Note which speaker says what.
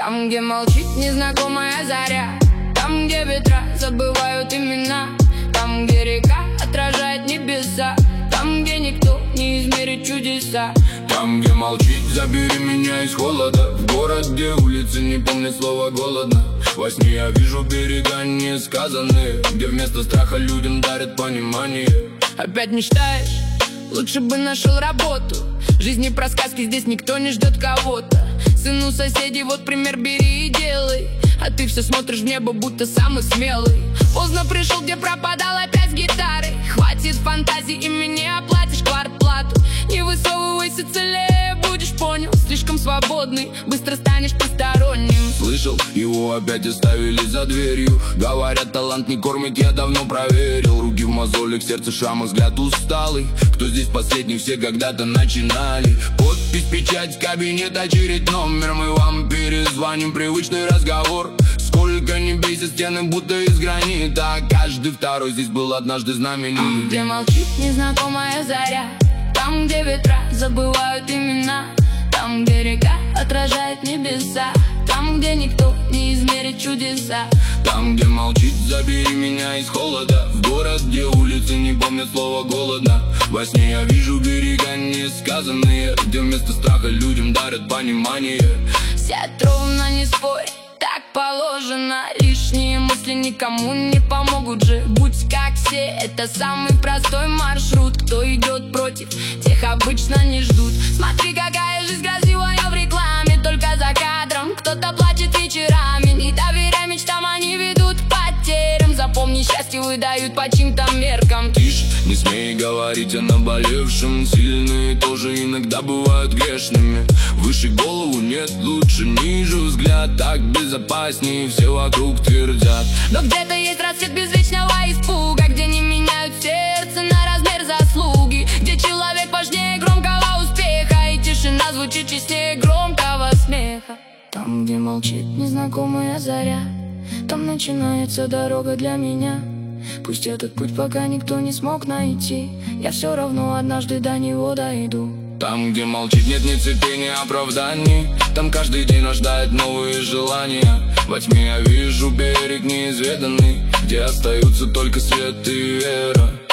Speaker 1: Там, где молчит незнакомая заря, там, где ветра забывают имена, там, где река отражает небеса, там, где никто не измерит чудеса.
Speaker 2: Там, где молчит, забери меня из холода, в город, где улицы не помнят слова голодно. Во сне я вижу берега несказанные, где вместо страха людям дарят понимание.
Speaker 1: Опять мечтаешь? Лучше бы нашел работу. В жизни про сказки, здесь никто не ждет кого-то. Сыну соседей, вот пример бери и делай. А ты все смотришь в небо, будто самый смелый. Поздно пришел, где пропадал опять с гитарой. Хватит фантазий, и мне оплатишь квартплату. Не высовывайся целее, будешь понял. Слишком свободный, быстро станешь посторонним.
Speaker 2: Слышал, его опять оставили за дверью. Говорят, талант не кормит, я давно проверил. Руки в мозолях, сердце шрама, взгляд усталый. Кто здесь последний, все когда-то начинали. Подпись, печать, кабинет, очередь, номер. Мы вам перезвоним, привычный разговор. Сколько не бейся, стены будто из гранита. Каждый второй здесь был однажды знаменит.
Speaker 1: Там, где молчит незнакомая заря, там, где ветра забывают имена, там, где река отражает небеса, там, где никто не измерит чудеса.
Speaker 2: Там, где молчит, забери меня из холода, в город, где улицы не помнят слова голодно. Во сне я вижу берега несказанные, где вместо страха людям дарят понимание.
Speaker 1: Сядь ровно, не спорь, так положено. Лишние мысли никому не помогут же. Будь как все, это самый простой маршрут. Кто идет против, тех обычно не ждут. Смотри, какая жизнь красивая в рекламе, только за кадром кто-то плачет вечерами. Не доверяй мечтам, они ведут к потерям. Запомни, счастье выдают по чьим-то меркам.
Speaker 2: Тише, не смей говорить о наболевшем. Сильные тоже иногда бывают грешными. Выше голову нет, лучше ниже взгляд. Так безопаснее, все вокруг твердят.
Speaker 1: Но где-то есть рассвет без вечного испуга, где не меняют сердце на размер заслуги, где человек важнее громкого успеха, и тишина звучит честнее громкого смеха. Там, где молчит незнакомая заря, там начинается дорога для меня. Пусть этот путь пока никто не смог найти, я все равно однажды до него дойду.
Speaker 2: Там, где молчит, нет ни цепей, ни оправданий, там каждый день рождает новые желания. Во тьме я вижу берег неизведанный, где остаются только свет и вера.